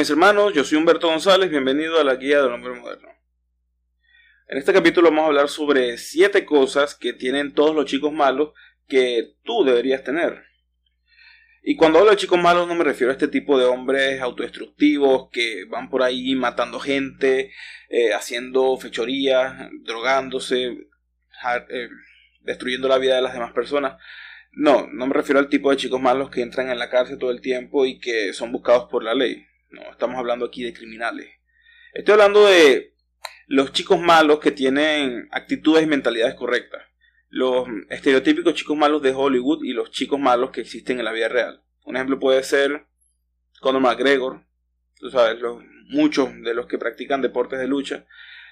mis hermanos, yo soy Humberto González, bienvenido a la Guía del Hombre Moderno. En este capítulo vamos a hablar sobre 7 cosas que tienen todos los chicos malos que tú deberías tener. Y cuando hablo de chicos malos no me refiero a este tipo de hombres autodestructivos que van por ahí matando gente, haciendo fechorías, drogándose, destruyendo la vida de las demás personas. No me refiero al tipo de chicos malos que entran en la cárcel todo el tiempo y que son buscados por la ley. No, estamos hablando aquí de criminales. Estoy hablando de los chicos malos que tienen actitudes y mentalidades correctas. Los estereotípicos chicos malos de Hollywood y los chicos malos que existen en la vida real. Un ejemplo puede ser Conor McGregor. Tú sabes, muchos de los que practican deportes de lucha.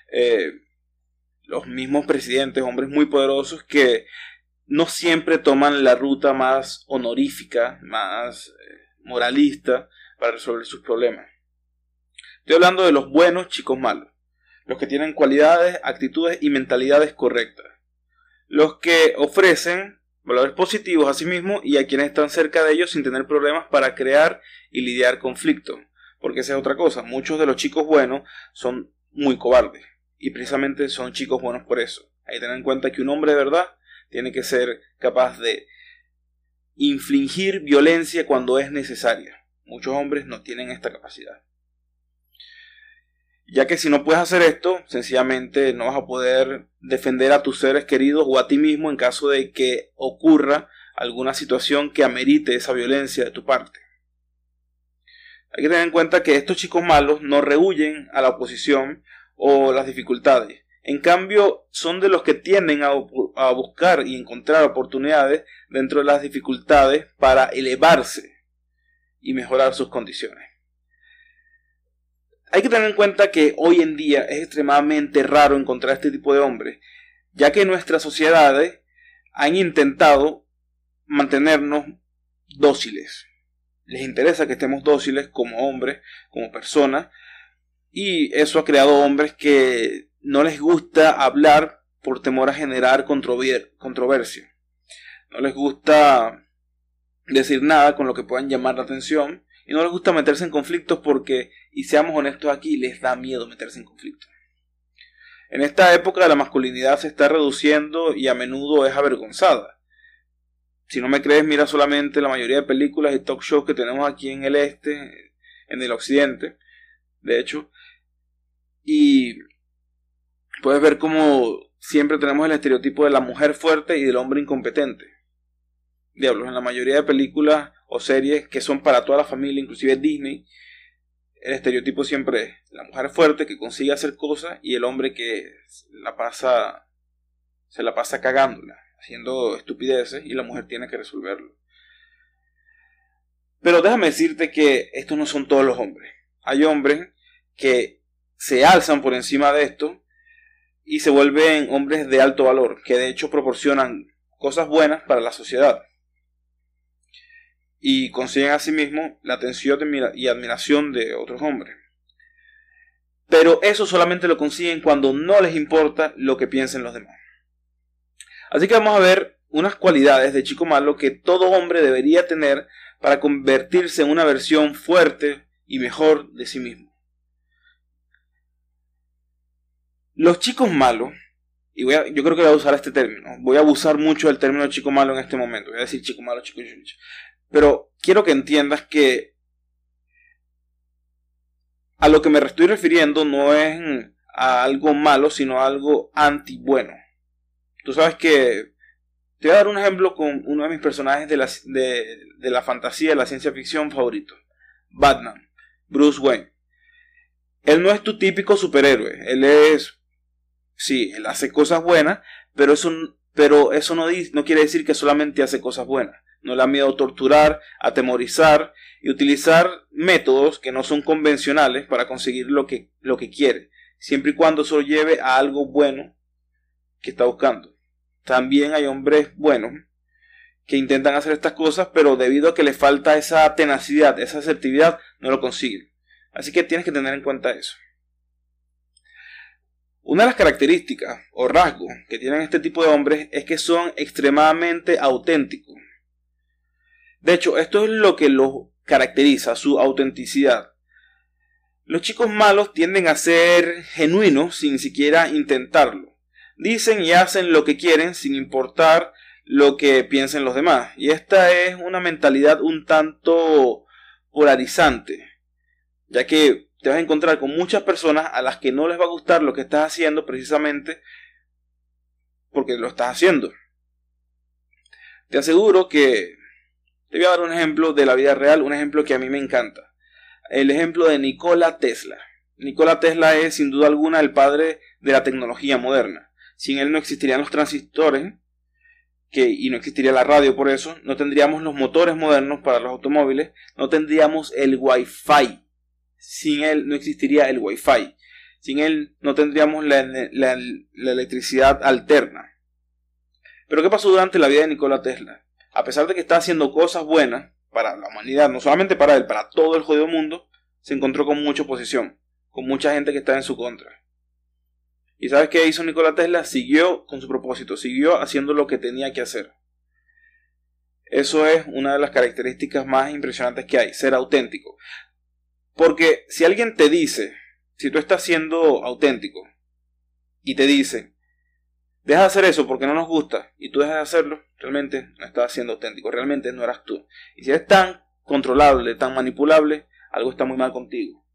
Los mismos presidentes, hombres muy poderosos que no siempre toman la ruta más honorífica, más moralista para resolver sus problemas. Estoy hablando de los buenos chicos malos. Los que tienen cualidades, actitudes y mentalidades correctas. Los que ofrecen valores positivos a sí mismos y a quienes están cerca de ellos sin tener problemas para crear y lidiar conflictos. Porque esa es otra cosa. Muchos de los chicos buenos son muy cobardes. Y precisamente son chicos buenos por eso. Hay que tener en cuenta que un hombre de verdad tiene que ser capaz de infligir violencia cuando es necesaria. Muchos hombres no tienen esta capacidad. Ya que si no puedes hacer esto, sencillamente no vas a poder defender a tus seres queridos o a ti mismo en caso de que ocurra alguna situación que amerite esa violencia de tu parte. Hay que tener en cuenta que estos chicos malos no rehuyen a la oposición o las dificultades. En cambio, son de los que tienden a buscar y encontrar oportunidades dentro de las dificultades para elevarse y mejorar sus condiciones. Hay que tener en cuenta que hoy en día es extremadamente raro encontrar este tipo de hombres, ya que nuestras sociedades han intentado mantenernos dóciles. Les interesa que estemos dóciles como hombres, como personas, y eso ha creado hombres que no les gusta hablar por temor a generar controversia. No les gusta decir nada con lo que puedan llamar la atención. Y no les gusta meterse en conflictos porque, y seamos honestos aquí, les da miedo meterse en conflictos. En esta época la masculinidad se está reduciendo y a menudo es avergonzada. Si no me crees, mira solamente la mayoría de películas y talk shows que tenemos aquí en el en el occidente, de hecho. Y puedes ver cómo siempre tenemos el estereotipo de la mujer fuerte y del hombre incompetente. Diablos, en la mayoría de películas o series que son para toda la familia, inclusive Disney, el estereotipo siempre es la mujer fuerte que consigue hacer cosas y el hombre que se la pasa cagándola, haciendo estupideces y la mujer tiene que resolverlo. Pero déjame decirte que estos no son todos los hombres. Hay hombres que se alzan por encima de esto y se vuelven hombres de alto valor, que de hecho proporcionan cosas buenas para la sociedad. Y consiguen a sí mismos la atención y admiración de otros hombres. Pero eso solamente lo consiguen cuando no les importa lo que piensen los demás. Así que vamos a ver unas cualidades de chico malo que todo hombre debería tener para convertirse en una versión fuerte y mejor de sí mismo. Los chicos malos, y yo creo que voy a usar este término, voy a abusar mucho del término chico malo en este momento, voy a decir chico malo, chico. Pero quiero que entiendas que a lo que me estoy refiriendo no es a algo malo, sino a algo anti-bueno. Tú sabes que te voy a dar un ejemplo con uno de mis personajes de la fantasía, de la ciencia ficción favorito. Batman, Bruce Wayne. Él no es tu típico superhéroe. Él hace cosas buenas, pero eso no quiere decir que solamente hace cosas buenas. No le da miedo torturar, atemorizar y utilizar métodos que no son convencionales para conseguir lo que quiere, siempre y cuando eso lo lleve a algo bueno que está buscando. También hay hombres buenos que intentan hacer estas cosas, pero debido a que les falta esa tenacidad, esa asertividad, no lo consiguen. Así que tienes que tener en cuenta eso. Una de las características o rasgos que tienen este tipo de hombres es que son extremadamente auténticos. De hecho, esto es lo que los caracteriza, su autenticidad. Los chicos malos tienden a ser genuinos sin siquiera intentarlo. Dicen y hacen lo que quieren sin importar lo que piensen los demás. Y esta es una mentalidad un tanto polarizante, ya que te vas a encontrar con muchas personas a las que no les va a gustar lo que estás haciendo precisamente porque lo estás haciendo. Te aseguro que te voy a dar un ejemplo de la vida real, un ejemplo que a mí me encanta. El ejemplo de Nikola Tesla. Nikola Tesla es sin duda alguna el padre de la tecnología moderna. Sin él no existirían los transistores y no existiría la radio, por eso no tendríamos los motores modernos para los automóviles, no tendríamos el Wi-Fi. Sin él no existiría el Wi-Fi. Sin él no tendríamos la electricidad alterna. Pero ¿qué pasó durante la vida de Nikola Tesla? A pesar de que está haciendo cosas buenas para la humanidad, no solamente para él, para todo el jodido mundo, se encontró con mucha oposición, con mucha gente que estaba en su contra. ¿Y sabes qué hizo Nikola Tesla? Siguió con su propósito, siguió haciendo lo que tenía que hacer. Eso es una de las características más impresionantes que hay, ser auténtico. Porque si alguien te dice, si tú estás siendo auténtico, y te dice, deja de hacer eso porque no nos gusta, y tú dejas de hacerlo, realmente no estás siendo auténtico, realmente no eras tú. Y si eres tan controlable, tan manipulable, algo está muy mal contigo.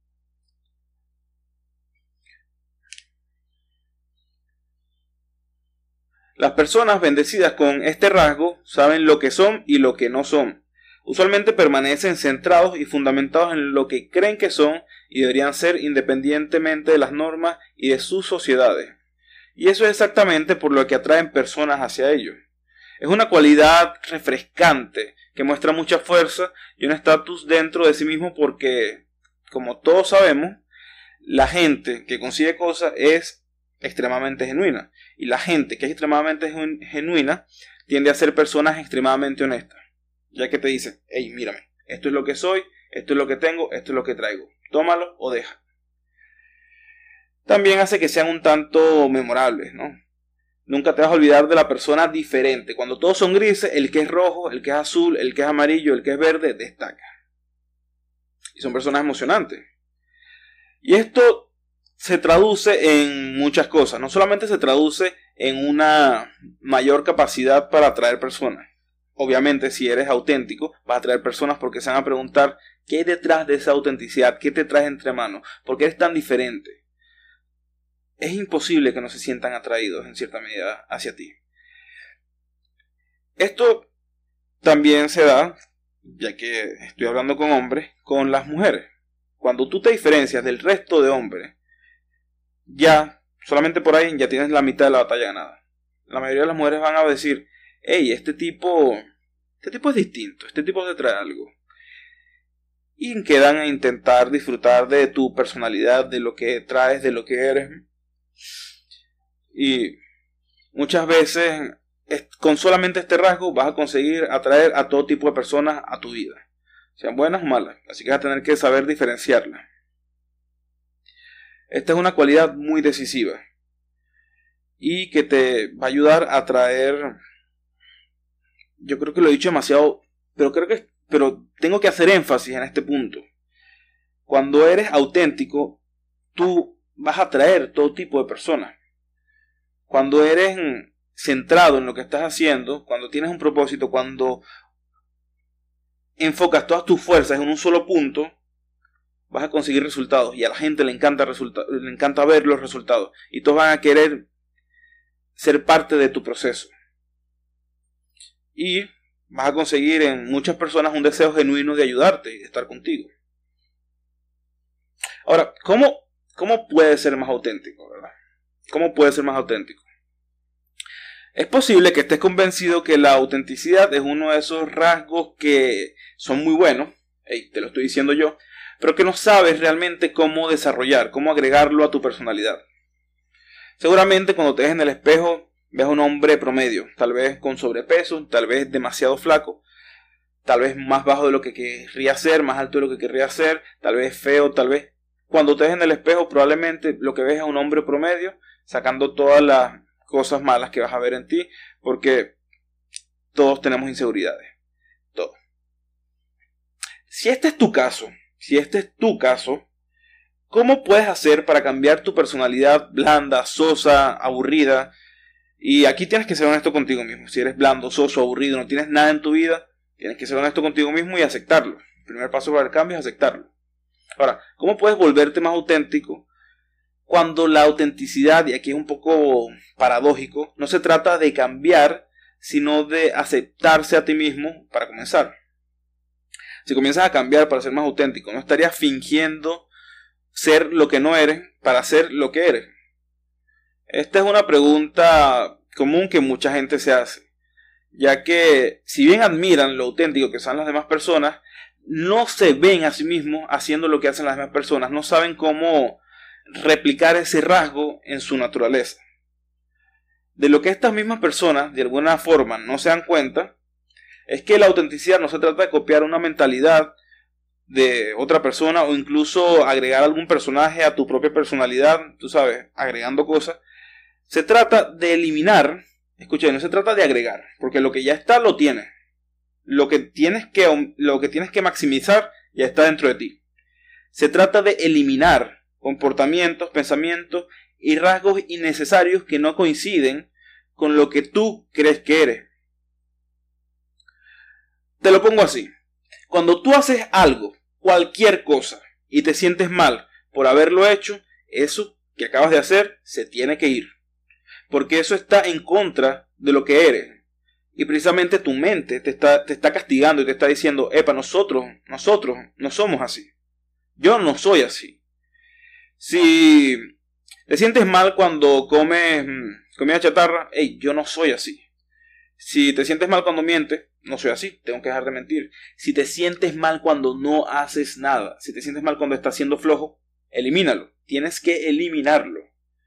Las personas bendecidas con este rasgo saben lo que son y lo que no son. Usualmente permanecen centrados y fundamentados en lo que creen que son y deberían ser independientemente de las normas y de sus sociedades. Y eso es exactamente por lo que atraen personas hacia ellos. Es una cualidad refrescante que muestra mucha fuerza y un estatus dentro de sí mismo porque, como todos sabemos, la gente que consigue cosas es extremadamente genuina. Y la gente que es extremadamente genuina tiende a ser personas extremadamente honestas. Ya que te dicen, hey, mírame, esto es lo que soy, esto es lo que tengo, esto es lo que traigo. Tómalo o deja. También hace que sean un tanto memorables, ¿no? Nunca te vas a olvidar de la persona diferente. Cuando todos son grises, el que es rojo, el que es azul, el que es amarillo, el que es verde, destaca. Y son personas emocionantes. Y esto se traduce en muchas cosas. No solamente se traduce en una mayor capacidad para atraer personas. Obviamente, si eres auténtico, vas a atraer personas porque se van a preguntar qué hay detrás de esa autenticidad, qué te traes entre manos, por qué eres tan diferente. Es imposible que no se sientan atraídos en cierta medida hacia ti. Esto también se da, ya que estoy hablando con hombres, con las mujeres. Cuando tú te diferencias del resto de hombres, ya, solamente por ahí, ya tienes la mitad de la batalla ganada. La mayoría de las mujeres van a decir, hey, este tipo es distinto, este tipo te trae algo. Y quedan a intentar disfrutar de tu personalidad, de lo que traes, de lo que eres. Y muchas veces, con solamente este rasgo, vas a conseguir atraer a todo tipo de personas a tu vida. Sean buenas o malas, así que vas a tener que saber diferenciarlas. Esta es una cualidad muy decisiva y que te va a ayudar a atraer. Yo creo que lo he dicho demasiado, pero tengo que hacer énfasis en este punto. Cuando eres auténtico, tú vas a atraer todo tipo de personas. Cuando eres centrado en lo que estás haciendo, cuando tienes un propósito, cuando enfocas todas tus fuerzas en un solo punto, vas a conseguir resultados. Y a la gente le encanta ver los resultados. Y todos van a querer ser parte de tu proceso. Y vas a conseguir en muchas personas un deseo genuino de ayudarte y de estar contigo. Ahora, ¿cómo puede ser más auténtico, verdad? ¿Cómo puede ser más auténtico? Es posible que estés convencido que la autenticidad es uno de esos rasgos que son muy buenos, te lo estoy diciendo yo, pero que no sabes realmente cómo desarrollar, cómo agregarlo a tu personalidad. Seguramente cuando te ves en el espejo, ves a un hombre promedio, tal vez con sobrepeso, tal vez demasiado flaco, tal vez más bajo de lo que querría ser, más alto de lo que querría ser, tal vez feo, tal vez. Cuando te ves en el espejo, probablemente lo que ves es un hombre promedio, sacando todas las cosas malas que vas a ver en ti, porque todos tenemos inseguridades. Todos. Si este es tu caso, ¿Cómo puedes hacer para cambiar tu personalidad blanda, sosa, aburrida? Y aquí tienes que ser honesto contigo mismo. Si eres blando, soso, aburrido, no tienes nada en tu vida, tienes que ser honesto contigo mismo y aceptarlo. El primer paso para el cambio es aceptarlo. Ahora, ¿cómo puedes volverte más auténtico? Cuando la autenticidad, y aquí es un poco paradójico, no se trata de cambiar, sino de aceptarse a ti mismo para comenzar. Si comienzas a cambiar para ser más auténtico, no estarías fingiendo ser lo que no eres para ser lo que eres. Esta es una pregunta común que mucha gente se hace, ya que si bien admiran lo auténtico que son las demás personas, no se ven a sí mismos haciendo lo que hacen las demás personas, no saben cómo replicar ese rasgo en su naturaleza. De lo que estas mismas personas de alguna forma no se dan cuenta es que la autenticidad no se trata de copiar una mentalidad de otra persona o incluso agregar algún personaje a tu propia personalidad, tú sabes, agregando cosas. Se trata de eliminar, escucha, no se trata de agregar, porque lo que ya está lo tienes. Lo que tienes que maximizar ya está dentro de ti. Se trata de eliminar comportamientos, pensamientos y rasgos innecesarios que no coinciden con lo que tú crees que eres. Te lo pongo así. Cuando tú haces algo, cualquier cosa, y te sientes mal por haberlo hecho, eso que acabas de hacer se tiene que ir. Porque eso está en contra de lo que eres. Y precisamente tu mente te está castigando y te está diciendo, epa, nosotros no somos así. Yo no soy así. Si te sientes mal cuando comes comida chatarra, hey, yo no soy así. Si te sientes mal cuando mientes, no soy así, tengo que dejar de mentir. Si te sientes mal cuando no haces nada, si te sientes mal cuando estás siendo flojo, elimínalo. Tienes que eliminarlo.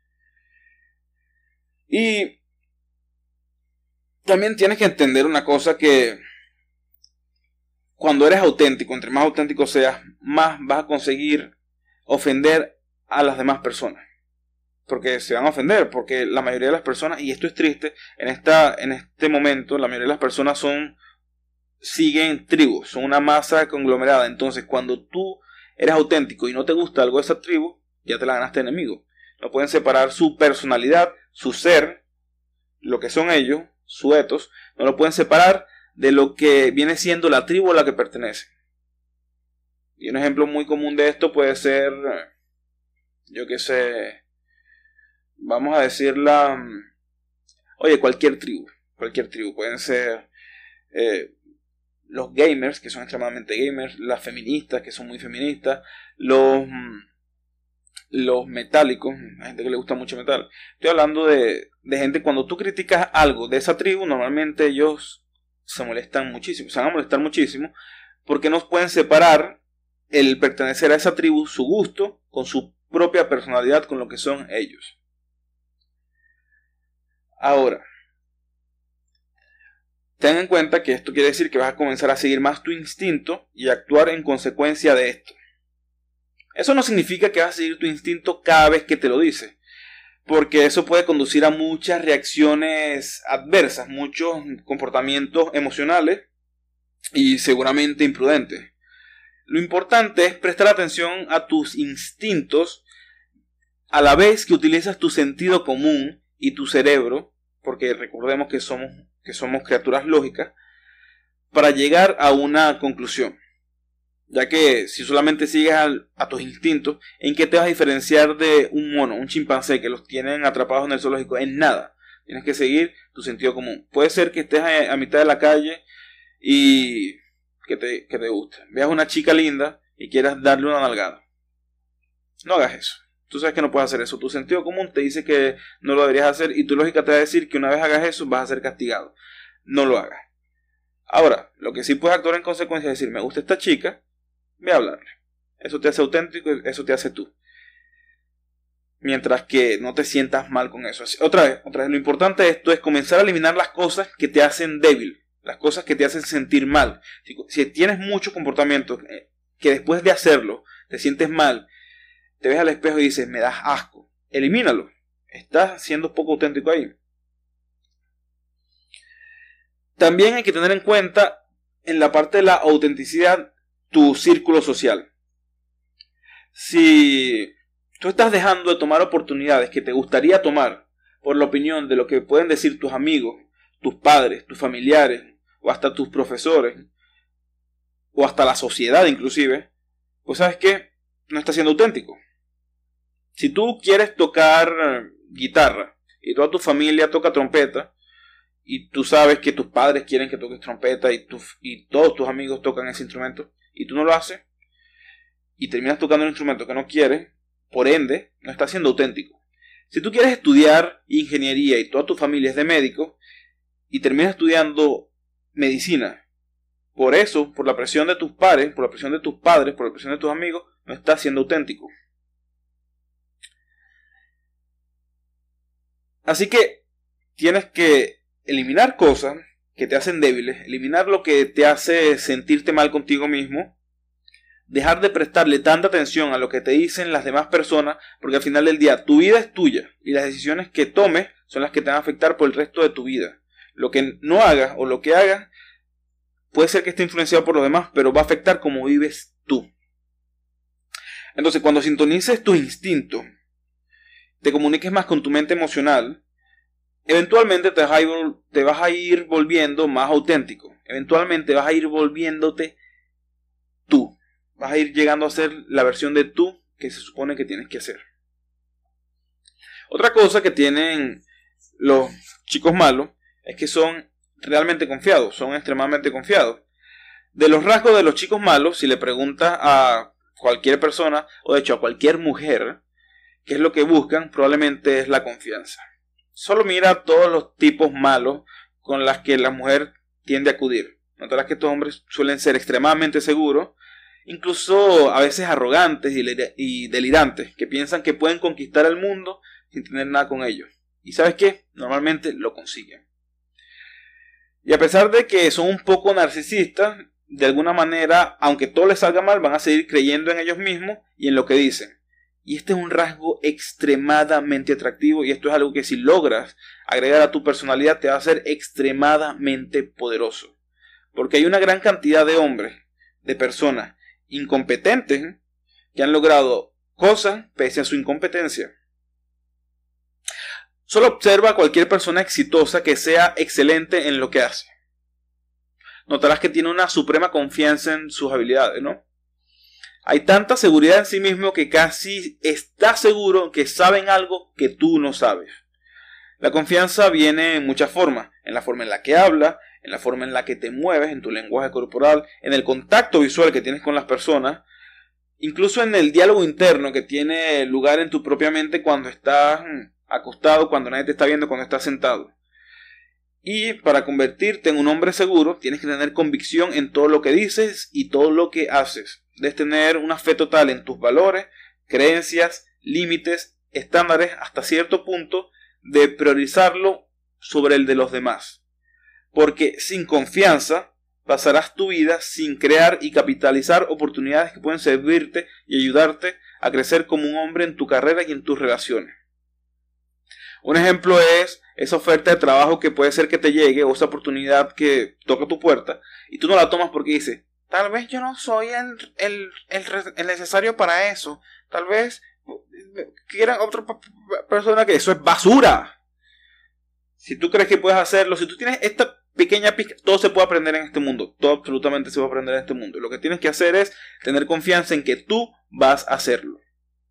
Y también tienes que entender una cosa, que cuando eres auténtico, entre más auténtico seas, más vas a conseguir ofender a las demás personas. Porque se van a ofender, porque la mayoría de las personas, y esto es triste, en este momento, la mayoría de las personas siguen tribus, son una masa conglomerada. Entonces, cuando tú eres auténtico y no te gusta algo de esa tribu, ya te la ganaste enemigo. No pueden separar su personalidad, su ser, lo que son ellos, su ethos, no lo pueden separar de lo que viene siendo la tribu a la que pertenece. Y un ejemplo muy común de esto puede ser, yo qué sé, vamos a decirla, cualquier tribu, pueden ser los gamers, que son extremadamente gamers, las feministas, que son muy feministas, los metálicos, hay gente que le gusta mucho metal. Estoy hablando de gente, cuando tú criticas algo de esa tribu, normalmente ellos se molestan muchísimo, se van a molestar muchísimo, porque no pueden separar el pertenecer a esa tribu, su gusto, con su propia personalidad, con lo que son ellos. Ahora, ten en cuenta que esto quiere decir que vas a comenzar a seguir más tu instinto y actuar en consecuencia de esto. Eso no significa que vas a seguir tu instinto cada vez que te lo dice, porque eso puede conducir a muchas reacciones adversas, muchos comportamientos emocionales y seguramente imprudentes. Lo importante es prestar atención a tus instintos a la vez que utilizas tu sentido común y tu cerebro, porque recordemos que somos criaturas lógicas, para llegar a una conclusión. Ya que si solamente sigues a tus instintos, ¿en qué te vas a diferenciar de un mono, un chimpancé que los tienen atrapados en el zoológico? En nada. Tienes que seguir tu sentido común. Puede ser que estés a mitad de la calle y que te guste. Veas una chica linda y quieras darle una nalgada. No hagas eso. Tú sabes que no puedes hacer eso. Tu sentido común te dice que no lo deberías hacer y tu lógica te va a decir que una vez hagas eso vas a ser castigado. No lo hagas. Ahora, lo que sí puedes actuar en consecuencia es decir, me gusta esta chica, ve a hablarle. Eso te hace auténtico, eso te hace tú. Mientras que no te sientas mal con eso. Otra vez, lo importante de esto es comenzar a eliminar las cosas que te hacen débil, las cosas que te hacen sentir mal. Si tienes muchos comportamientos que después de hacerlo te sientes mal, te ves al espejo y dices, me das asco, elimínalo. Estás siendo poco auténtico ahí. También hay que tener en cuenta en la parte de la autenticidad tu círculo social. Si tú estás dejando de tomar oportunidades que te gustaría tomar por la opinión de lo que pueden decir tus amigos, tus padres, tus familiares, o hasta tus profesores, o hasta la sociedad inclusive, pues sabes que no estás siendo auténtico. Si tú quieres tocar guitarra y toda tu familia toca trompeta, y tú sabes que tus padres quieren que toques trompeta y todos tus amigos tocan ese instrumento, y tú no lo haces, y terminas tocando un instrumento que no quieres, por ende, no estás siendo auténtico. Si tú quieres estudiar ingeniería y toda tu familia es de médico, y terminas estudiando medicina, por eso, por la presión de tus pares, por la presión de tus padres, por la presión de tus amigos, no estás siendo auténtico. Así que tienes que eliminar cosas que te hacen débiles, eliminar lo que te hace sentirte mal contigo mismo, dejar de prestarle tanta atención a lo que te dicen las demás personas, porque al final del día tu vida es tuya y las decisiones que tomes son las que te van a afectar por el resto de tu vida. Lo que no hagas o lo que hagas puede ser que esté influenciado por los demás, pero va a afectar cómo vives tú. Entonces, cuando sintonices tus instintos, te comuniques más con tu mente emocional, eventualmente te vas a ir volviendo más auténtico. Eventualmente vas a ir volviéndote tú. Vas a ir llegando a ser la versión de tú que se supone que tienes que hacer. Otra cosa que tienen los chicos malos es que son realmente confiados, son extremadamente confiados. De los rasgos de los chicos malos, si le preguntas a cualquier persona, o de hecho a cualquier mujer, qué es lo que buscan, probablemente es la confianza. Solo mira todos los tipos malos con los que la mujer tiende a acudir. Notarás que estos hombres suelen ser extremadamente seguros, incluso a veces arrogantes y delirantes, que piensan que pueden conquistar el mundo sin tener nada con ellos. ¿Y sabes qué? Normalmente lo consiguen. Y a pesar de que son un poco narcisistas, de alguna manera, aunque todo les salga mal, van a seguir creyendo en ellos mismos y en lo que dicen. Y este es un rasgo extremadamente atractivo, y esto es algo que si logras agregar a tu personalidad te va a hacer extremadamente poderoso. Porque hay una gran cantidad de hombres, de personas incompetentes, que han logrado cosas pese a su incompetencia. Solo observa a cualquier persona exitosa que sea excelente en lo que hace. Notarás que tiene una suprema confianza en sus habilidades, ¿no? Hay tanta seguridad en sí mismo que casi está seguro que saben algo que tú no sabes. La confianza viene en muchas formas. En la forma en la que hablas, en la forma en la que te mueves, en tu lenguaje corporal, en el contacto visual que tienes con las personas, incluso en el diálogo interno que tiene lugar en tu propia mente cuando estás acostado, cuando nadie te está viendo, cuando estás sentado. Y para convertirte en un hombre seguro, tienes que tener convicción en todo lo que dices y todo lo que haces. Debes tener una fe total en tus valores, creencias, límites, estándares, hasta cierto punto de priorizarlo sobre el de los demás. Porque sin confianza pasarás tu vida sin crear y capitalizar oportunidades que pueden servirte y ayudarte a crecer como un hombre en tu carrera y en tus relaciones. Un ejemplo es esa oferta de trabajo que puede ser que te llegue, o esa oportunidad que toca tu puerta y tú no la tomas porque dices: tal vez yo no soy el necesario para eso. Tal vez quieran otra persona. Que eso es basura. Si tú crees que puedes hacerlo, si tú tienes esta pequeña pizca, todo se puede aprender en este mundo. Todo absolutamente se puede aprender en este mundo. Lo que tienes que hacer es tener confianza en que tú vas a hacerlo.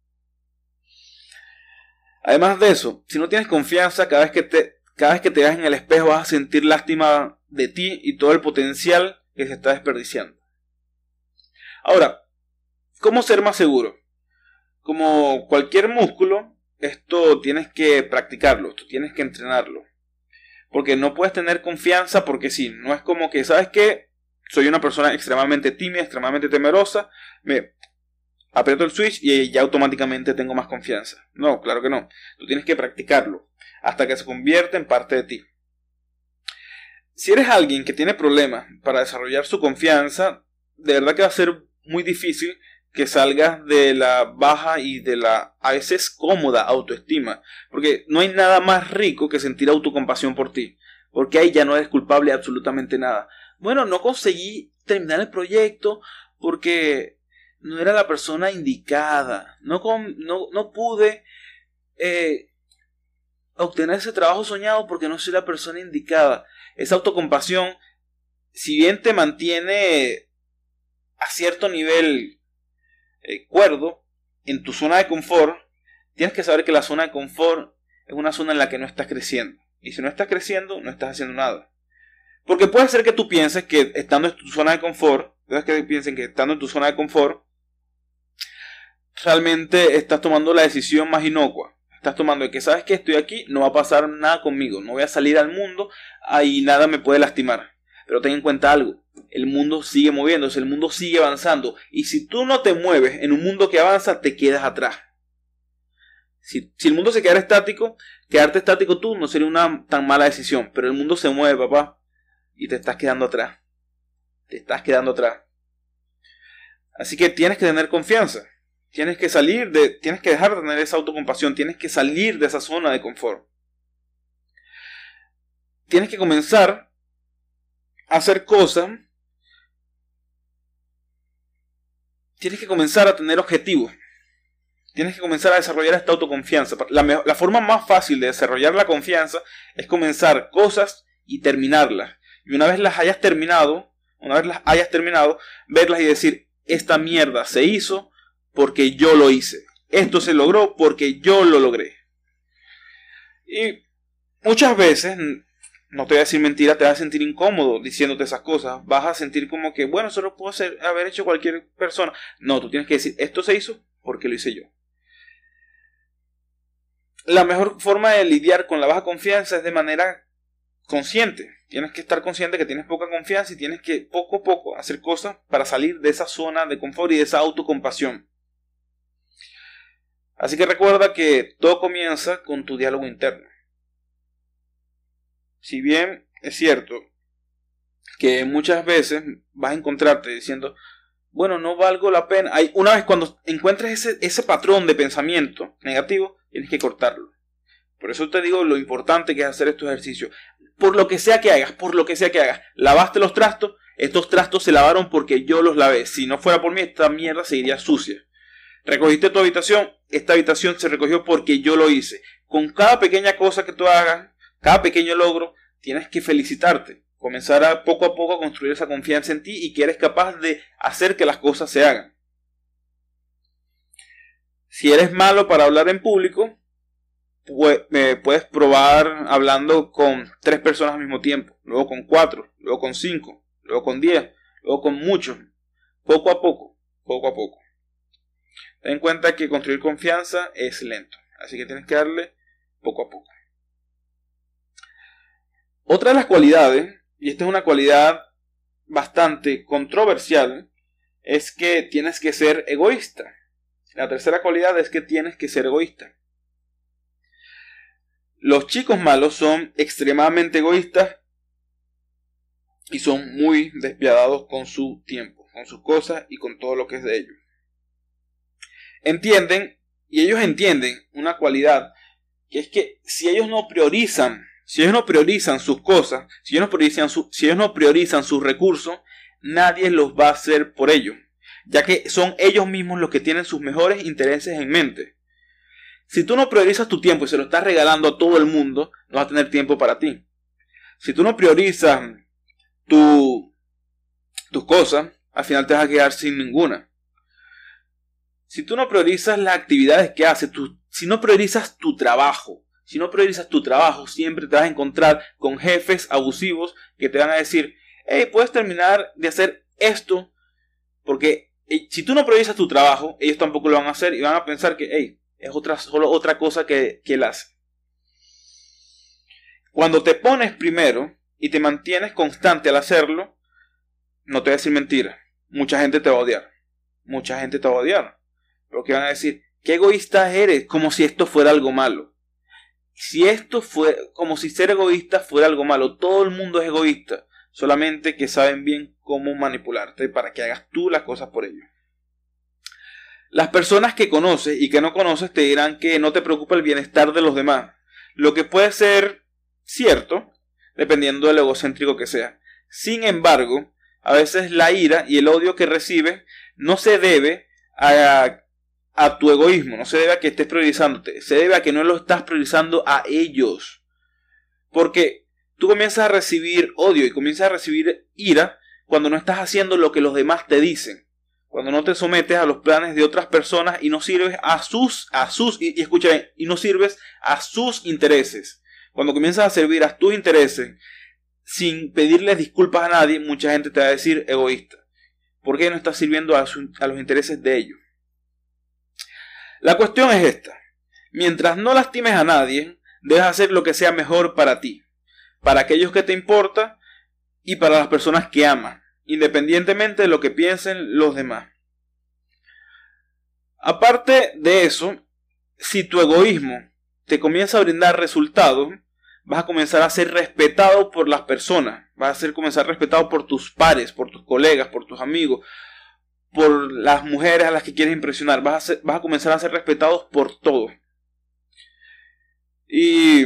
Además de eso, si no tienes confianza, cada vez que te veas en el espejo vas a sentir lástima de ti y todo el potencial que se está desperdiciando. Ahora, ¿cómo ser más seguro? Como cualquier músculo, esto tienes que practicarlo, esto tienes que entrenarlo. Porque no puedes tener confianza porque sí, no es como que, ¿sabes qué? Soy una persona extremadamente tímida, extremadamente temerosa, me aprieto el switch y ya automáticamente tengo más confianza. No, claro que no. Tú tienes que practicarlo hasta que se convierta en parte de ti. Si eres alguien que tiene problemas para desarrollar su confianza, de verdad que va a ser muy difícil que salgas de la baja y de la a veces cómoda autoestima. Porque no hay nada más rico que sentir autocompasión por ti. Porque ahí ya no eres culpable de absolutamente nada. Bueno, no conseguí terminar el proyecto porque no era la persona indicada. No pude obtener ese trabajo soñado porque no soy la persona indicada. Esa autocompasión, si bien te mantiene a cierto nivel cuerdo en tu zona de confort, tienes que saber que la zona de confort es una zona en la que no estás creciendo. Y si no estás creciendo, no estás haciendo nada. Porque puede ser que tú pienses que estando en tu zona de confort, realmente estás tomando la decisión más inocua. Estás tomando de que sabes que estoy aquí, no va a pasar nada conmigo, no voy a salir al mundo y nada me puede lastimar. Pero ten en cuenta algo, el mundo sigue moviéndose, el mundo sigue avanzando. Y si tú no te mueves en un mundo que avanza, te quedas atrás. Si el mundo se quedara estático, quedarte estático tú no sería una tan mala decisión. Pero el mundo se mueve, papá, y te estás quedando atrás. Así que tienes que tener confianza. Tienes que dejar de tener esa autocompasión. Tienes que salir de esa zona de confort. Tienes que comenzar a hacer cosas. Tienes que comenzar a tener objetivos. Tienes que comenzar a desarrollar esta autoconfianza. La forma más fácil de desarrollar la confianza es comenzar cosas y terminarlas. Y una vez las hayas terminado, verlas y decir, esta mierda se hizo porque yo lo hice. Esto se logró porque yo lo logré. Y muchas veces, no te voy a decir mentira, te vas a sentir incómodo diciéndote esas cosas. Vas a sentir como que, bueno, eso lo pudo haber hecho cualquier persona. No, tú tienes que decir, esto se hizo porque lo hice yo. La mejor forma de lidiar con la baja confianza es de manera consciente. Tienes que estar consciente que tienes poca confianza y tienes que poco a poco hacer cosas para salir de esa zona de confort y de esa autocompasión. Así que recuerda que todo comienza con tu diálogo interno. Si bien es cierto que muchas veces vas a encontrarte diciendo, bueno, no valgo la pena. Una vez cuando encuentres ese patrón de pensamiento negativo, tienes que cortarlo. Por eso te digo lo importante que es hacer estos ejercicios. Por lo que sea que hagas, lavaste los trastos, estos trastos se lavaron porque yo los lavé. Si no fuera por mí, esta mierda seguiría sucia. Recogiste tu habitación, esta habitación se recogió porque yo lo hice. Con cada pequeña cosa que tú hagas, cada pequeño logro, tienes que felicitarte. Comenzar poco a poco a construir esa confianza en ti y que eres capaz de hacer que las cosas se hagan. Si eres malo para hablar en público, puedes probar hablando con 3 personas al mismo tiempo, luego con 4, luego con 5, luego con 10, luego con muchos, poco a poco. Ten en cuenta que construir confianza es lento, así que tienes que darle poco a poco. Otra de las cualidades, y esta es una cualidad bastante controversial, es que tienes que ser egoísta. La tercera cualidad es que tienes que ser egoísta. Los chicos malos son extremadamente egoístas y son muy despiadados con su tiempo, con sus cosas y con todo lo que es de ellos. Ellos entienden una cualidad, que es que si ellos no priorizan sus cosas, si ellos no priorizan sus recursos, nadie los va a hacer por ellos, ya que son ellos mismos los que tienen sus mejores intereses en mente. Si tú no priorizas tu tiempo y se lo estás regalando a todo el mundo, no vas a tener tiempo para ti. Si tú no priorizas tus cosas, al final te vas a quedar sin ninguna. Si tú no priorizas las actividades que haces, si no priorizas tu trabajo, siempre te vas a encontrar con jefes abusivos que te van a decir, hey, puedes terminar de hacer esto, porque si tú no priorizas tu trabajo, ellos tampoco lo van a hacer y van a pensar que, hey, es solo otra cosa que él hace. Cuando te pones primero y te mantienes constante al hacerlo, no te voy a decir mentira, mucha gente te va a odiar. Porque van a decir, qué egoísta eres, como si esto fuera algo malo. Como si ser egoísta fuera algo malo. Todo el mundo es egoísta, solamente que saben bien cómo manipularte para que hagas tú las cosas por ellos. Las personas que conoces y que no conoces te dirán que no te preocupa el bienestar de los demás, lo que puede ser cierto, dependiendo del egocéntrico que sea. Sin embargo, a veces la ira y el odio que recibes no se debe a, a tu egoísmo, no se debe a que estés priorizándote, se debe a que no lo estás priorizando a ellos. Porque tú comienzas a recibir odio y comienzas a recibir ira cuando no estás haciendo lo que los demás te dicen. Cuando no te sometes a los planes de otras personas y no sirves y escucha bien, y no sirves a sus intereses. Cuando comienzas a servir a tus intereses sin pedirles disculpas a nadie, mucha gente te va a decir egoísta. ¿Por qué no estás sirviendo a los intereses de ellos? La cuestión es esta. Mientras no lastimes a nadie, debes hacer lo que sea mejor para ti, para aquellos que te importan y para las personas que amas, independientemente de lo que piensen los demás. Aparte de eso, si tu egoísmo te comienza a brindar resultados, vas a comenzar a ser respetado por las personas, vas a comenzar respetado por tus pares, por tus colegas, por tus amigos, por las mujeres a las que quieres impresionar, vas a comenzar a ser respetados por todos. Y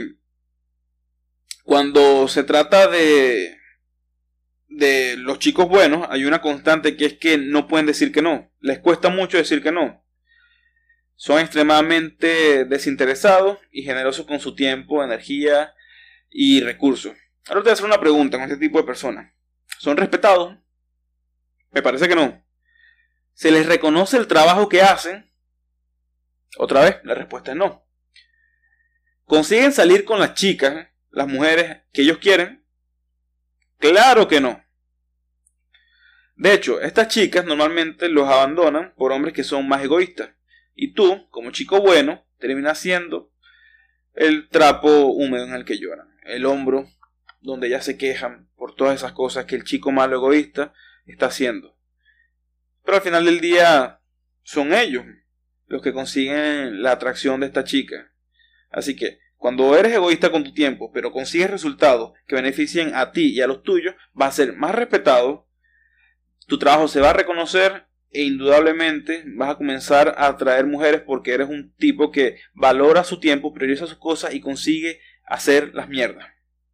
cuando se trata de los chicos buenos, hay una constante que es que no pueden decir que no. Les cuesta mucho decir que no. Son extremadamente desinteresados y generosos con su tiempo, energía y recursos. Ahora te voy a hacer una pregunta con este tipo de personas. ¿Son respetados? Me parece que no. ¿Se les reconoce el trabajo que hacen? Otra vez, la respuesta es no. ¿Consiguen salir con las chicas, las mujeres que ellos quieren? Claro que no. De hecho, estas chicas normalmente los abandonan por hombres que son más egoístas. Y tú, como chico bueno, terminas siendo el trapo húmedo en el que lloran. El hombro donde ya se quejan por todas esas cosas que el chico malo egoísta está haciendo. Pero al final del día son ellos los que consiguen la atracción de esta chica. Así que cuando eres egoísta con tu tiempo, pero consigues resultados que beneficien a ti y a los tuyos, vas a ser más respetado, tu trabajo se va a reconocer e indudablemente vas a comenzar a atraer mujeres porque eres un tipo que valora su tiempo, prioriza sus cosas y consigue hacer las mierdas.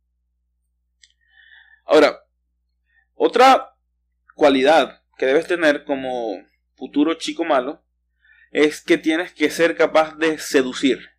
Ahora, otra cualidad que debes tener como futuro chico malo es que tienes que ser capaz de seducir.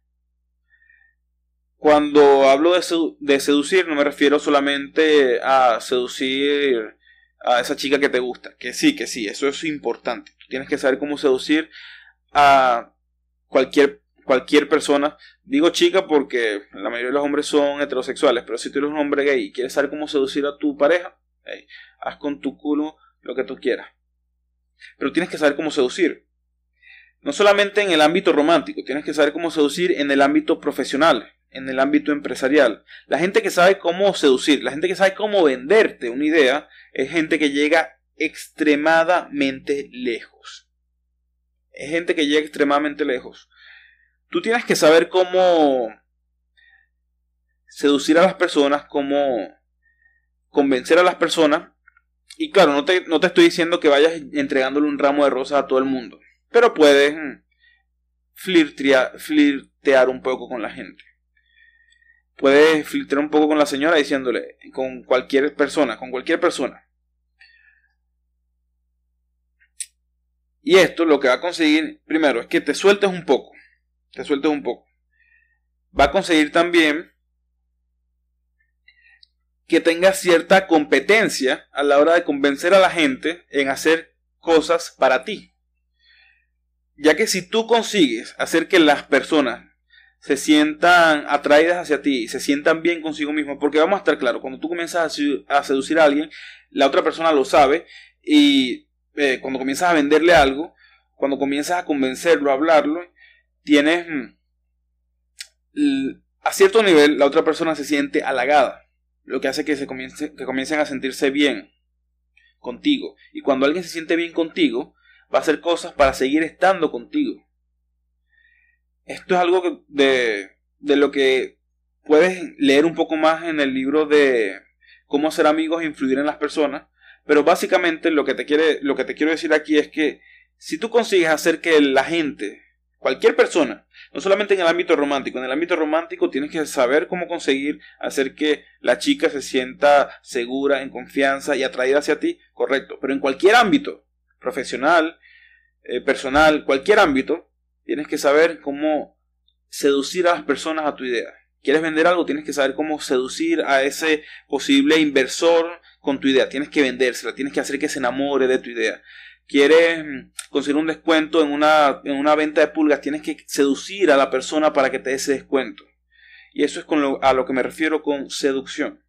Cuando hablo de seducir no me refiero solamente a seducir a esa chica que te gusta, que sí, eso es importante. Tú tienes que saber cómo seducir a cualquier persona. Digo chica porque la mayoría de los hombres son heterosexuales, pero si tú eres un hombre gay y quieres saber cómo seducir a tu pareja, haz con tu culo lo que tú quieras. Pero tienes que saber cómo seducir. No solamente en el ámbito romántico, tienes que saber cómo seducir en el ámbito profesional, en el ámbito empresarial. La gente que sabe cómo seducir, la gente que sabe cómo venderte una idea, es gente que llega extremadamente lejos. Es gente que llega extremadamente lejos. Tú tienes que saber cómo seducir a las personas, cómo convencer a las personas. Y claro, no te estoy diciendo que vayas entregándole un ramo de rosas a todo el mundo, pero puedes flirtear un poco con la gente. Puedes flirtear un poco con la señora diciéndole, con cualquier persona. Y esto lo que va a conseguir, primero, es que te sueltes un poco. Va a conseguir también que tengas cierta competencia a la hora de convencer a la gente en hacer cosas para ti. Ya que si tú consigues hacer que las personas se sientan atraídas hacia ti y se sientan bien consigo mismos, porque vamos a estar claros, cuando tú comienzas a seducir a alguien, la otra persona lo sabe y cuando comienzas a venderle algo, cuando comienzas a convencerlo, a hablarlo, tienes a cierto nivel la otra persona se siente halagada, lo que hace que comiencen a sentirse bien contigo. Y cuando alguien se siente bien contigo, va a hacer cosas para seguir estando contigo. Esto es algo de lo que puedes leer un poco más en el libro de cómo hacer amigos e influir en las personas. Pero básicamente lo que te quiero decir aquí es que si tú consigues hacer que la gente, cualquier persona, no solamente en el ámbito romántico tienes que saber cómo conseguir hacer que la chica se sienta segura, en confianza y atraída hacia ti, correcto. Pero en cualquier ámbito, profesional, personal, cualquier ámbito, tienes que saber cómo seducir a las personas a tu idea. ¿Quieres vender algo? Tienes que saber cómo seducir a ese posible inversor con tu idea. Tienes que vendérsela, tienes que hacer que se enamore de tu idea. ¿Quieres conseguir un descuento en una venta de pulgas? Tienes que seducir a la persona para que te dé ese descuento. Y eso es a lo que me refiero con seducción.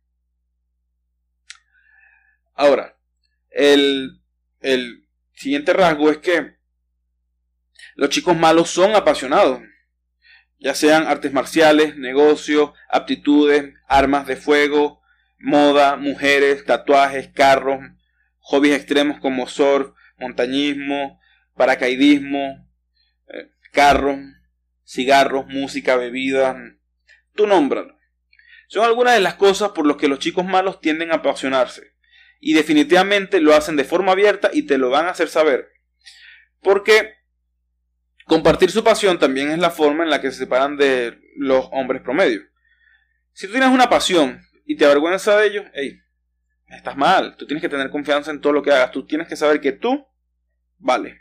Ahora, el siguiente rasgo es que los chicos malos son apasionados. Ya sean artes marciales, negocios, aptitudes, armas de fuego, moda, mujeres, tatuajes, carros, hobbies extremos como surf, montañismo, paracaidismo, carros, cigarros, música, bebidas, tú nómbralo. Son algunas de las cosas por las que los chicos malos tienden a apasionarse. Y definitivamente lo hacen de forma abierta y te lo van a hacer saber. Porque compartir su pasión también es la forma en la que se separan de los hombres promedio. Si tú tienes una pasión y te avergüenza de ello, hey, estás mal. Tú tienes que tener confianza en todo lo que hagas. Tú tienes que saber que tú vales.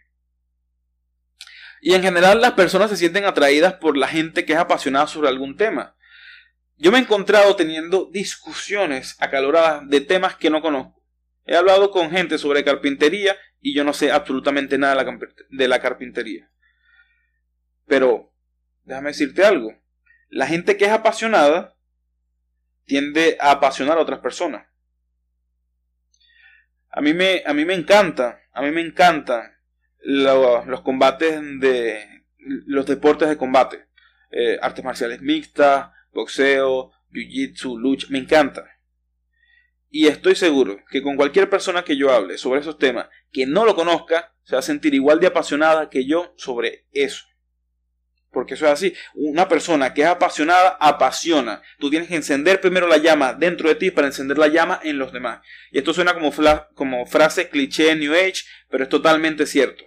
Y en general las personas se sienten atraídas por la gente que es apasionada sobre algún tema. Yo me he encontrado teniendo discusiones acaloradas de temas que no conozco. He hablado con gente sobre carpintería y yo no sé absolutamente nada de la carpintería. Pero, déjame decirte algo. La gente que es apasionada tiende a apasionar a otras personas. A mí me encantan los combates los deportes de combate. Artes marciales mixtas, boxeo, jiu-jitsu, lucha, me encanta. Y estoy seguro que con cualquier persona que yo hable sobre esos temas que no lo conozca, se va a sentir igual de apasionada que yo sobre eso. Porque eso es así. Una persona que es apasionada, apasiona. Tú tienes que encender primero la llama dentro de ti para encender la llama en los demás. Y esto suena como frase cliché New Age, pero es totalmente cierto.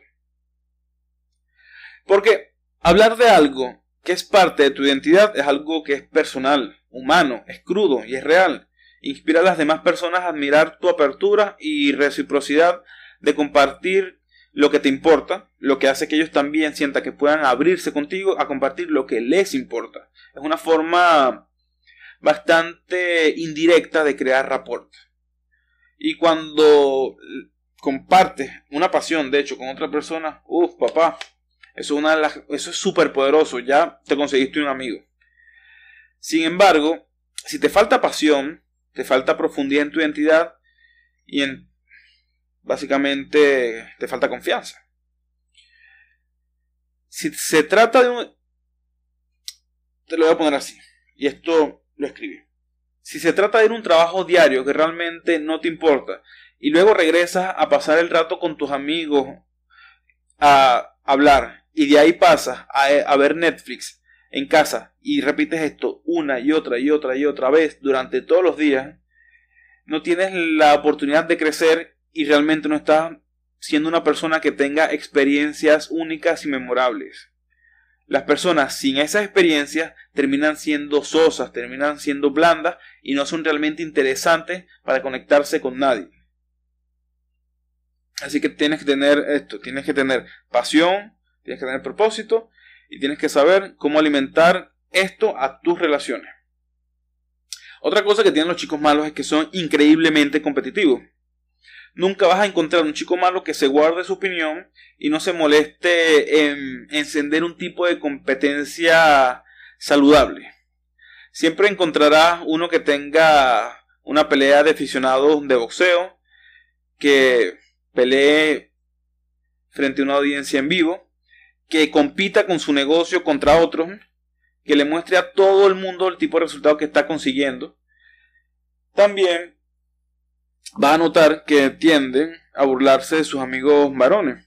Porque hablar de algo que es parte de tu identidad es algo que es personal, humano, es crudo y es real. Inspira a las demás personas a admirar tu apertura y reciprocidad de compartir lo que te importa, lo que hace que ellos también sientan que puedan abrirse contigo a compartir lo que les importa. Es una forma bastante indirecta de crear rapport. Y cuando compartes una pasión, de hecho, con otra persona, papá, eso es súper poderoso, ya te conseguiste un amigo. Sin embargo, si te falta pasión, te falta profundidad en tu identidad y básicamente te falta confianza. Si se trata de te lo voy a poner así, y esto lo escribí. Si se trata de un trabajo diario que realmente no te importa y luego regresas a pasar el rato con tus amigos a hablar y de ahí pasas a ver Netflix en casa y repites esto una y otra vez durante todos los días, no tienes la oportunidad de crecer y realmente no estás siendo una persona que tenga experiencias únicas y memorables. Las personas sin esas experiencias terminan siendo sosas, terminan siendo blandas y no son realmente interesantes para conectarse con nadie. Así que tienes que tener esto, tienes que tener pasión, tienes que tener propósito y tienes que saber cómo alimentar esto a tus relaciones. Otra cosa que tienen los chicos malos es que son increíblemente competitivos. Nunca vas a encontrar un chico malo que se guarde su opinión y no se moleste en encender un tipo de competencia saludable. Siempre encontrarás uno que tenga una pelea de aficionados de boxeo, que pelee frente a una audiencia en vivo, que compita con su negocio contra otros, que le muestre a todo el mundo el tipo de resultado que está consiguiendo. También vas a notar que tienden a burlarse de sus amigos varones.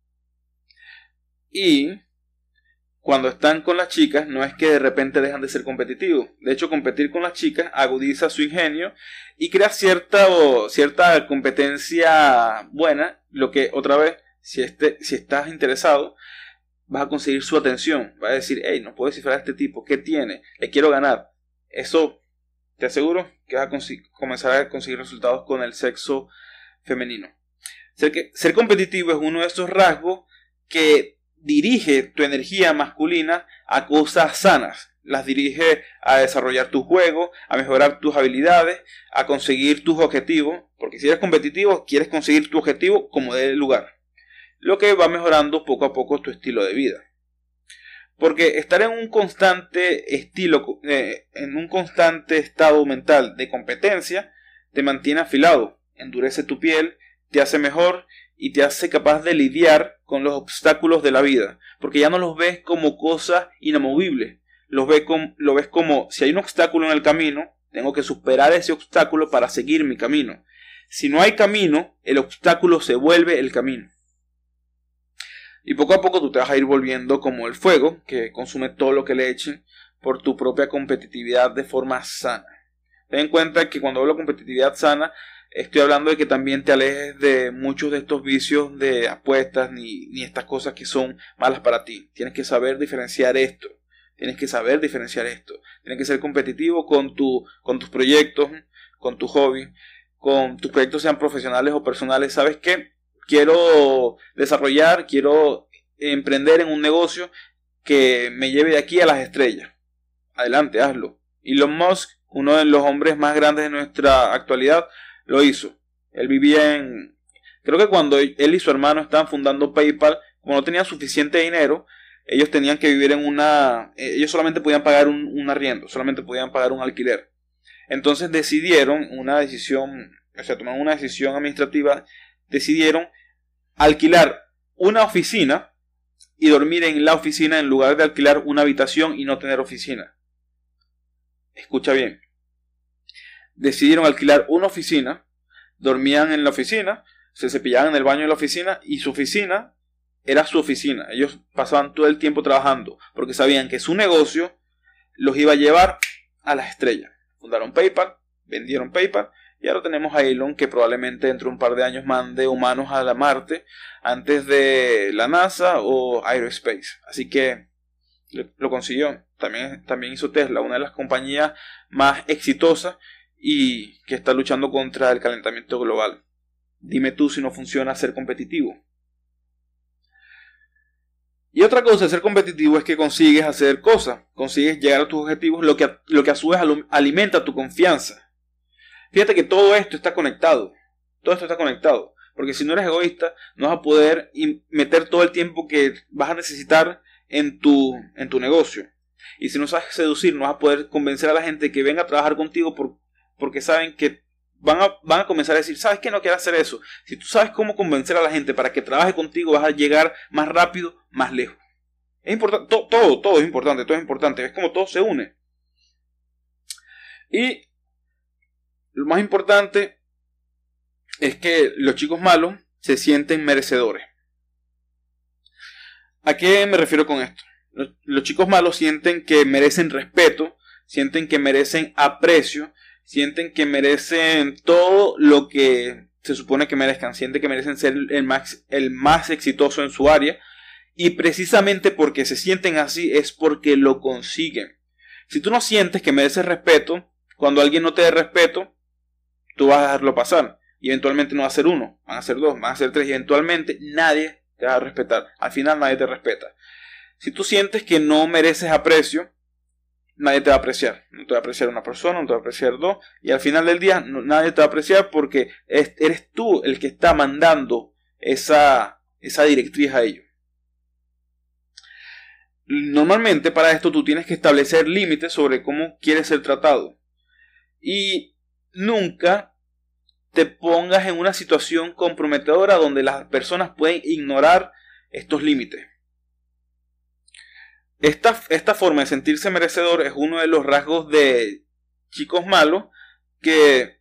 Y cuando están con las chicas, no es que de repente dejan de ser competitivos. De hecho, competir con las chicas agudiza su ingenio y crea cierta competencia buena. Lo que, otra vez, si estás interesado, vas a conseguir su atención. Vas a decir, hey, no puedo descifrar a este tipo, ¿qué tiene? Le quiero ganar. Eso te aseguro que vas a comenzar a conseguir resultados con el sexo femenino. Ser competitivo es uno de esos rasgos que dirige tu energía masculina a cosas sanas. Las dirige a desarrollar tu juego, a mejorar tus habilidades, a conseguir tus objetivos. Porque si eres competitivo, quieres conseguir tu objetivo como dé lugar. Lo que va mejorando poco a poco tu estilo de vida. Porque estar en un constante en un constante estado mental de competencia, te mantiene afilado, endurece tu piel, te hace mejor y te hace capaz de lidiar con los obstáculos de la vida. Porque ya no los ves como cosas inamovibles. Lo ves como si hay un obstáculo en el camino, tengo que superar ese obstáculo para seguir mi camino. Si no hay camino, el obstáculo se vuelve el camino. Y poco a poco tú te vas a ir volviendo como el fuego, que consume todo lo que le echen, por tu propia competitividad de forma sana. Ten en cuenta que cuando hablo de competitividad sana, estoy hablando de que también te alejes de muchos de estos vicios de apuestas, ni estas cosas que son malas para ti. Tienes que saber diferenciar esto. Tienes que ser competitivo con tus proyectos, con tu hobby, con tus proyectos sean profesionales o personales. ¿Sabes qué? Quiero emprender en un negocio que me lleve de aquí a las estrellas. Adelante, hazlo. Elon Musk, uno de los hombres más grandes de nuestra actualidad, lo hizo. Él vivía creo que cuando él y su hermano estaban fundando PayPal, como no tenían suficiente dinero, ellos tenían que vivir ellos solamente podían pagar un arriendo, solamente podían pagar un alquiler. Entonces tomaron una decisión administrativa, decidieron alquilar una oficina y dormir en la oficina en lugar de alquilar una habitación y no tener oficina. Escucha bien. Decidieron alquilar una oficina, dormían en la oficina, se cepillaban en el baño de la oficina y su oficina era su oficina. Ellos pasaban todo el tiempo trabajando porque sabían que su negocio los iba a llevar a las estrellas. Fundaron PayPal, vendieron PayPal y ahora tenemos a Elon, que probablemente dentro de un par de años mande humanos a la Marte antes de la NASA o Aerospace. Así que lo consiguió. También hizo Tesla, una de las compañías más exitosas y que está luchando contra el calentamiento global. Dime tú si no funciona ser competitivo. Y otra cosa de ser competitivo es que consigues hacer cosas, consigues llegar a tus objetivos, lo que a su vez alimenta tu confianza. Fíjate que todo esto está conectado, porque si no eres egoísta, no vas a poder meter todo el tiempo que vas a necesitar en tu negocio. Y si no sabes seducir, no vas a poder convencer a la gente que venga a trabajar contigo porque saben que van a comenzar a decir, ¿sabes qué? No quiero hacer eso. Si tú sabes cómo convencer a la gente para que trabaje contigo, vas a llegar más rápido, más lejos. Es importante, todo es importante. Es como todo se une. Y lo más importante es que los chicos malos se sienten merecedores. ¿A qué me refiero con esto? Los chicos malos sienten que merecen respeto, sienten que merecen aprecio, sienten que merecen todo lo que se supone que merezcan, sienten que merecen ser el más exitoso en su área, y precisamente porque se sienten así es porque lo consiguen. Si tú no sientes que mereces respeto, cuando alguien no te dé respeto, tú vas a dejarlo pasar, y eventualmente no va a ser uno, van a ser dos, van a ser tres, y eventualmente nadie te va a respetar. Al final nadie te respeta. Si tú sientes que no mereces aprecio, nadie te va a apreciar. No te va a apreciar una persona, no te va a apreciar dos. Y al final del día nadie te va a apreciar porque eres tú el que está mandando esa directriz a ellos. Normalmente para esto tú tienes que establecer límites sobre cómo quieres ser tratado. Y nunca te pongas en una situación comprometedora donde las personas pueden ignorar estos límites. Esta forma de sentirse merecedor es uno de los rasgos de chicos malos que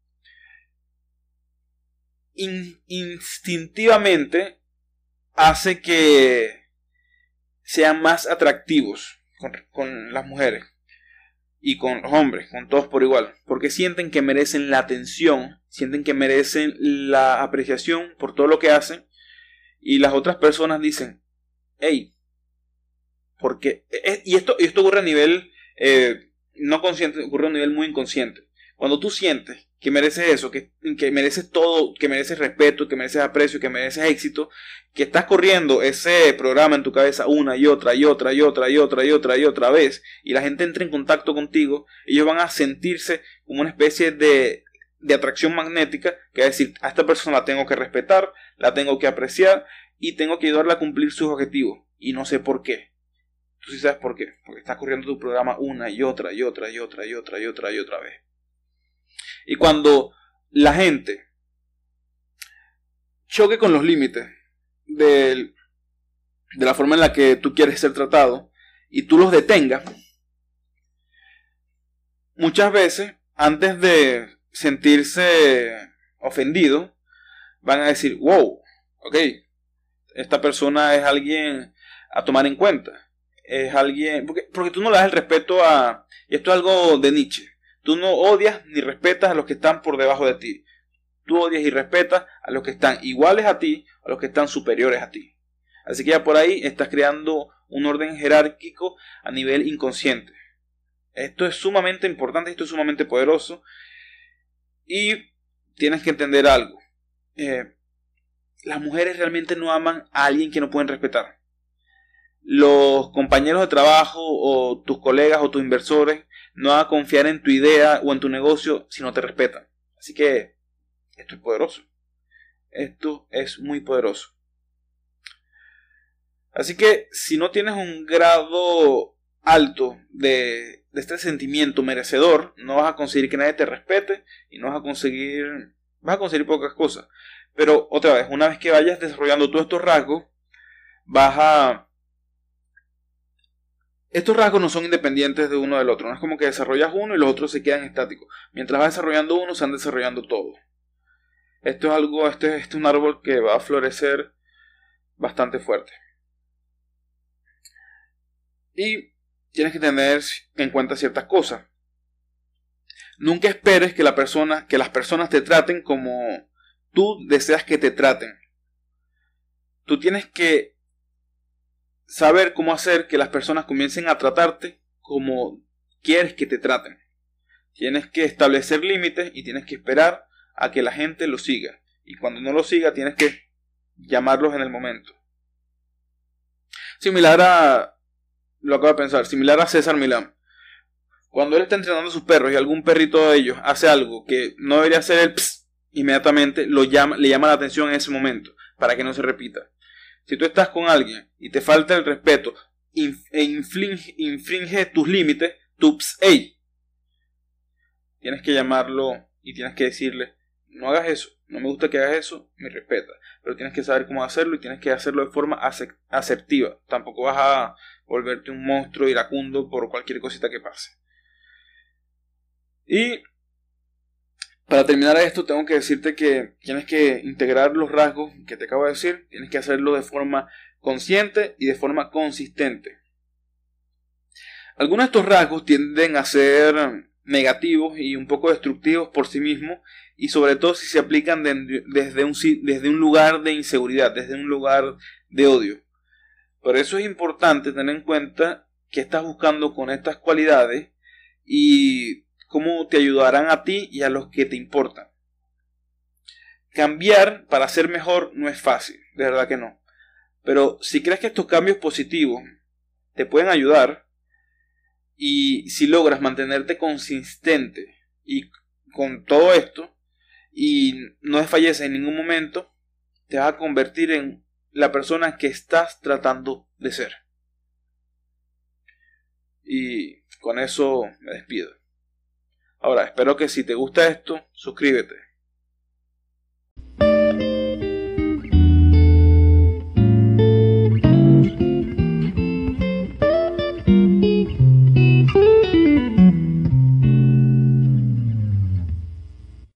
instintivamente hace que sean más atractivos con las mujeres y con los hombres, con todos por igual, porque sienten que merecen la atención, sienten que merecen la apreciación por todo lo que hacen, y las otras personas dicen, hey, porque y esto ocurre a nivel no consciente, ocurre a un nivel muy inconsciente. Cuando tú sientes que mereces eso, que mereces todo, que mereces respeto, que mereces aprecio, que mereces éxito, que estás corriendo ese programa en tu cabeza una y otra y otra y otra y otra y otra y otra vez, y la gente entra en contacto contigo, ellos van a sentirse como una especie de atracción magnética, que es decir, a esta persona la tengo que respetar, la tengo que apreciar y tengo que ayudarla a cumplir sus objetivos, y no sé por qué. Tú sí sabes por qué, porque estás corriendo tu programa una y otra y otra y otra y otra y otra y otra vez. Y cuando la gente choque con los límites de la forma en la que tú quieres ser tratado y tú los detengas, muchas veces, antes de sentirse ofendido, van a decir, wow, ok, esta persona es alguien a tomar en cuenta. Es alguien, porque tú no le das el respeto a, y esto es algo de Nietzsche, tú no odias ni respetas a los que están por debajo de ti. Tú odias y respetas a los que están iguales a ti, a los que están superiores a ti. Así que ya por ahí estás creando un orden jerárquico a nivel inconsciente. Esto es sumamente importante, esto es sumamente poderoso. Y tienes que entender algo. Las mujeres realmente no aman a alguien que no pueden respetar. Los compañeros de trabajo o tus colegas o tus inversores no van a confiar en tu idea o en tu negocio si no te respetan. Así que esto es poderoso. Esto es muy poderoso. Así que si no tienes un grado alto de este sentimiento merecedor, no vas a conseguir que nadie te respete y no vas a conseguir pocas cosas. Pero otra vez, una vez que vayas desarrollando todos estos rasgos, estos rasgos no son independientes de uno del otro. No es como que desarrollas uno y los otros se quedan estáticos. Mientras vas desarrollando uno, se van desarrollando todos. Esto es un árbol que va a florecer bastante fuerte. Y tienes que tener en cuenta ciertas cosas. Nunca esperes que las personas te traten como tú deseas que te traten. Tú tienes que saber cómo hacer que las personas comiencen a tratarte como quieres que te traten. Tienes que establecer límites y tienes que esperar a que la gente lo siga. Y cuando no lo siga, tienes que llamarlos en el momento. Lo acabo de pensar, similar a César Milán. Cuando él está entrenando a sus perros y algún perrito de ellos hace algo que no debería hacer el pss, inmediatamente le llama la atención en ese momento para que no se repita. Si tú estás con alguien y te falta el respeto e infringe tus límites, tú tienes que llamarlo y tienes que decirle, no hagas eso, no me gusta que hagas eso, me respeta. Pero tienes que saber cómo hacerlo y tienes que hacerlo de forma asertiva. Tampoco vas a volverte un monstruo iracundo por cualquier cosita que pase. Y para terminar esto, tengo que decirte que tienes que integrar los rasgos que te acabo de decir. Tienes que hacerlo de forma consciente y de forma consistente. Algunos de estos rasgos tienden a ser negativos y un poco destructivos por sí mismos, y sobre todo si se aplican desde un lugar de inseguridad, desde un lugar de odio. Por eso es importante tener en cuenta qué estás buscando con estas cualidades y cómo te ayudarán a ti y a los que te importan. Cambiar para ser mejor no es fácil, de verdad que no. Pero si crees que estos cambios positivos te pueden ayudar, y si logras mantenerte consistente y con todo esto y no desfalleces en ningún momento, te vas a convertir en la persona que estás tratando de ser. Y con eso me despido. Ahora, espero que si te gusta esto, suscríbete.